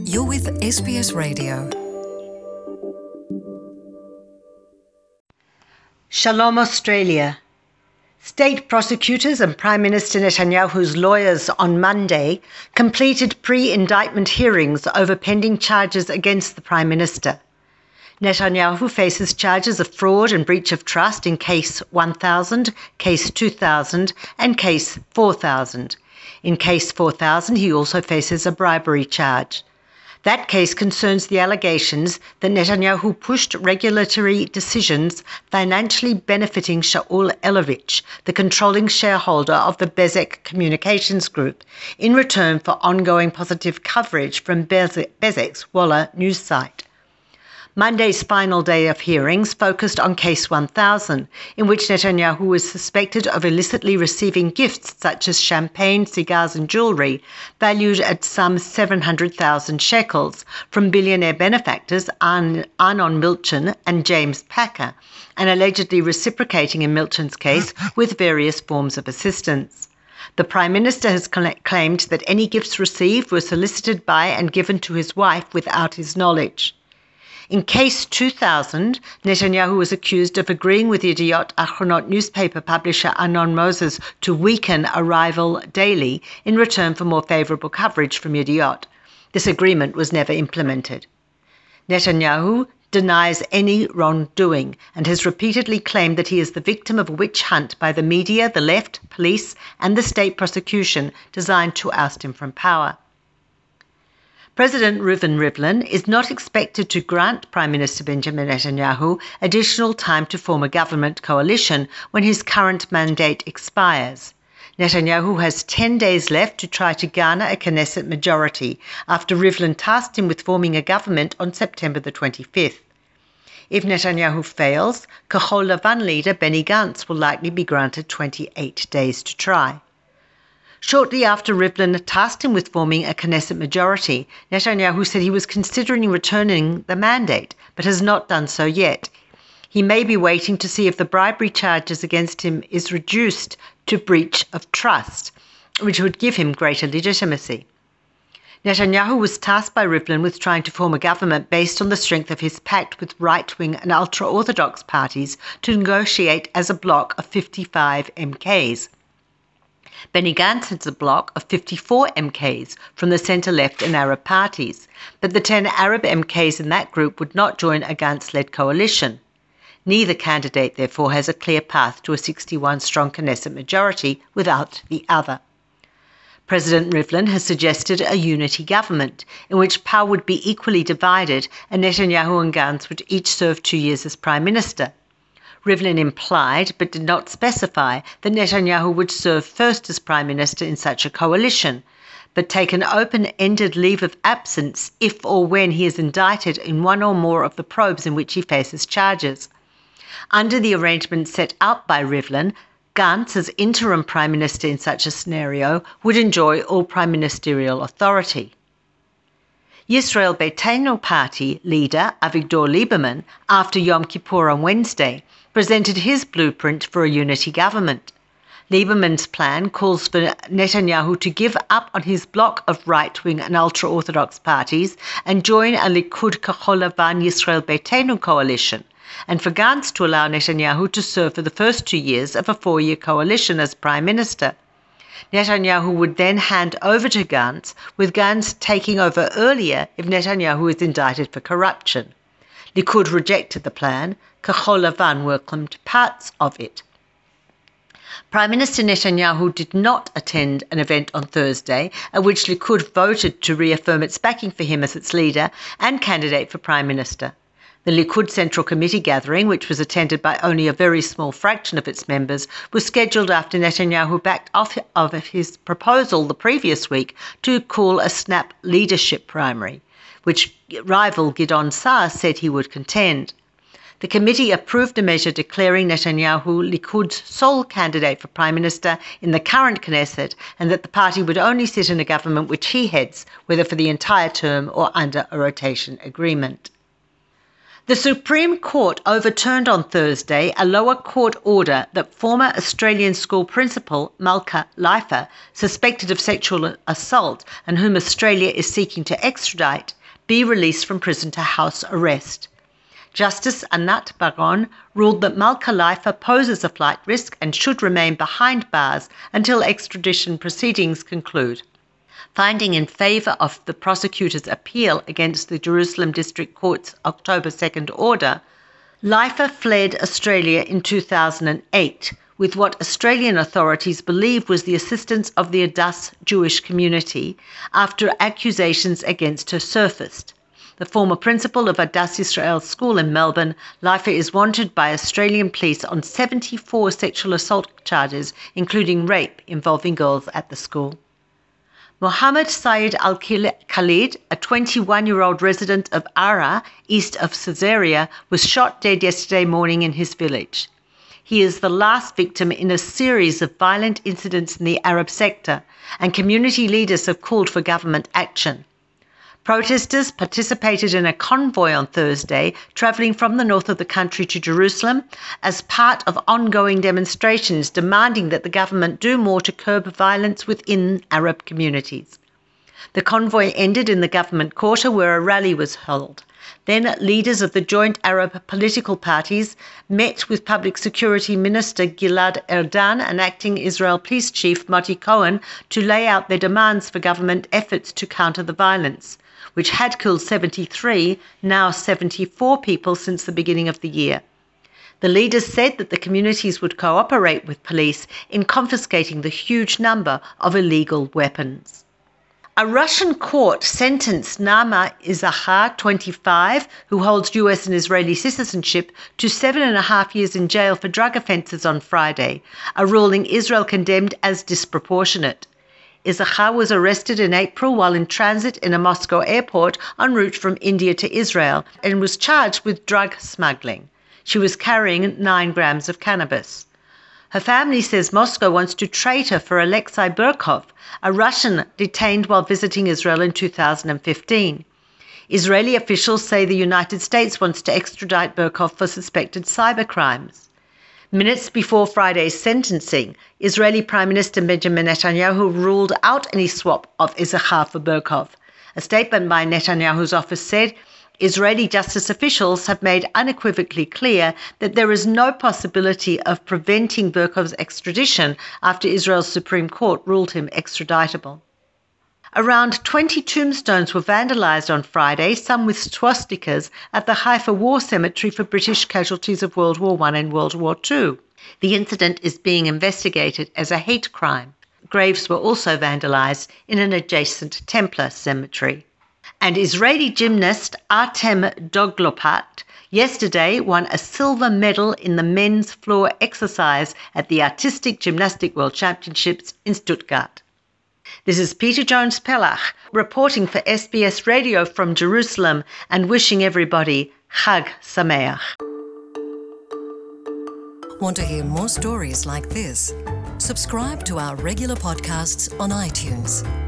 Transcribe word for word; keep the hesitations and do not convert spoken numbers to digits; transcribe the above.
You're with S B S Radio. Shalom Australia. State prosecutors and Prime Minister Netanyahu's lawyers on Monday completed pre-indictment hearings over pending charges against the Prime Minister. Netanyahu faces charges of fraud and breach of trust in Case one thousand, Case two thousand and Case four thousand. In Case four thousand, he also faces a bribery charge. That case concerns the allegations that Netanyahu pushed regulatory decisions financially benefiting Shaul Elovitch, the controlling shareholder of the Bezek Communications Group, in return for ongoing positive coverage from Bezek's Walla news site. Monday's final day of hearings focused on Case one thousand, in which Netanyahu was suspected of illicitly receiving gifts such as champagne, cigars and jewellery, valued at some seven hundred thousand shekels, from billionaire benefactors Arnon Milchan and James Packer, and allegedly reciprocating in Milchan's case with various forms of assistance. The Prime Minister has claimed that any gifts received were solicited by and given to his wife without his knowledge. In Case two thousand, Netanyahu was accused of agreeing with Yediot Ahronot newspaper publisher Arnon Moses to weaken a rival daily in return for more favourable coverage from Yediot. This agreement was never implemented. Netanyahu denies any wrongdoing and has repeatedly claimed that he is the victim of a witch hunt by the media, the left, police and the state prosecution designed to oust him from power. President Reuven Rivlin is not expected to grant Prime Minister Benjamin Netanyahu additional time to form a government coalition when his current mandate expires. Netanyahu has ten days left to try to garner a Knesset majority after Rivlin tasked him with forming a government on September the twenty-fifth. If Netanyahu fails, Kahol Lavan leader Benny Gantz will likely be granted twenty-eight days to try. Shortly after Rivlin tasked him with forming a Knesset majority, Netanyahu said he was considering returning the mandate, but has not done so yet. He may be waiting to see if the bribery charges against him is reduced to breach of trust, which would give him greater legitimacy. Netanyahu was tasked by Rivlin with trying to form a government based on the strength of his pact with right-wing and ultra-Orthodox parties to negotiate as a bloc of fifty-five M Ks. Benny Gantz has a bloc of fifty-four M Ks from the centre-left and Arab parties, but the ten Arab M Ks in that group would not join a Gantz-led coalition. Neither candidate, therefore, has a clear path to a sixty-one strong Knesset majority without the other. President Rivlin has suggested a unity government, in which power would be equally divided and Netanyahu and Gantz would each serve two years as Prime Minister. Rivlin implied, but did not specify, that Netanyahu would serve first as Prime Minister in such a coalition, but take an open-ended leave of absence if or when he is indicted in one or more of the probes in which he faces charges. Under the arrangement set out by Rivlin, Gantz, as interim Prime Minister in such a scenario, would enjoy all prime ministerial authority. Yisrael Beitenu party leader Avigdor Lieberman, after Yom Kippur on Wednesday, presented his blueprint for a unity government. Lieberman's plan calls for Netanyahu to give up on his bloc of right-wing and ultra-Orthodox parties and join a Likud Kahol Lavan Yisrael Beitenu coalition, and for Gantz to allow Netanyahu to serve for the first two years of a four-year coalition as Prime Minister. Netanyahu would then hand over to Gantz, with Gantz taking over earlier if Netanyahu is indicted for corruption. Likud rejected the plan. Kahol Lavan welcomed parts of it. Prime Minister Netanyahu did not attend an event on Thursday at which Likud voted to reaffirm its backing for him as its leader and candidate for Prime Minister. The Likud Central Committee gathering, which was attended by only a very small fraction of its members, was scheduled after Netanyahu backed off of his proposal the previous week to call a snap leadership primary, which rival Gideon Saar said he would contend. The committee approved a measure declaring Netanyahu Likud's sole candidate for Prime Minister in the current Knesset, and that the party would only sit in a government which he heads, whether for the entire term or under a rotation agreement. The Supreme Court overturned on Thursday a lower court order that former Australian school principal Malka Leifer, suspected of sexual assault and whom Australia is seeking to extradite, be released from prison to house arrest. Justice Anat Baron ruled that Malka Leifer poses a flight risk and should remain behind bars until extradition proceedings conclude. Finding in favour of the prosecutor's appeal against the Jerusalem District Court's October second order, Leifer fled Australia in two thousand eight with what Australian authorities believe was the assistance of the Adass Jewish community after accusations against her surfaced. The former principal of Adass Israel School in Melbourne, Leifer is wanted by Australian police on seventy-four sexual assault charges, including rape involving girls at the school. Mohammed Saeed Al-Khalid, a twenty-one-year-old resident of Ara, east of Caesarea, was shot dead yesterday morning in his village. He is the last victim in a series of violent incidents in the Arab sector, and community leaders have called for government action. Protesters participated in a convoy on Thursday, travelling from the north of the country to Jerusalem as part of ongoing demonstrations demanding that the government do more to curb violence within Arab communities. The convoy ended in the government quarter where a rally was held. Then leaders of the joint Arab political parties met with Public Security Minister Gilad Erdan and acting Israel Police Chief Moti Cohen to lay out their demands for government efforts to counter the violence, which had killed seventy-three, now seventy-four people since the beginning of the year. The leaders said that the communities would cooperate with police in confiscating the huge number of illegal weapons. A Russian court sentenced Naama Issachar, twenty-five, who holds U S and Israeli citizenship, to seven and a half years in jail for drug offences on Friday, a ruling Israel condemned as disproportionate. Issachar was arrested in April while in transit in a Moscow airport en route from India to Israel and was charged with drug smuggling. She was carrying nine grams of cannabis. Her family says Moscow wants to trade her for Alexei Burkov, a Russian detained while visiting Israel in two thousand fifteen. Israeli officials say the United States wants to extradite Burkov for suspected cybercrimes. Minutes before Friday's sentencing, Israeli Prime Minister Benjamin Netanyahu ruled out any swap of Issachar for Burkov. A statement by Netanyahu's office said, Israeli justice officials have made unequivocally clear that there is no possibility of preventing Burkov's extradition after Israel's Supreme Court ruled him extraditable. Around twenty tombstones were vandalised on Friday, some with swastikas, at the Haifa War Cemetery for British casualties of World War One and World War Two. The incident is being investigated as a hate crime. Graves were also vandalised in an adjacent Templar cemetery. And Israeli gymnast Artem Doglopat yesterday won a silver medal in the men's floor exercise at the Artistic Gymnastic World Championships in Stuttgart. This is Peter Jones-Pellach reporting for S B S Radio from Jerusalem and wishing everybody Chag Sameach. Want to hear more stories like this? Subscribe to our regular podcasts on iTunes.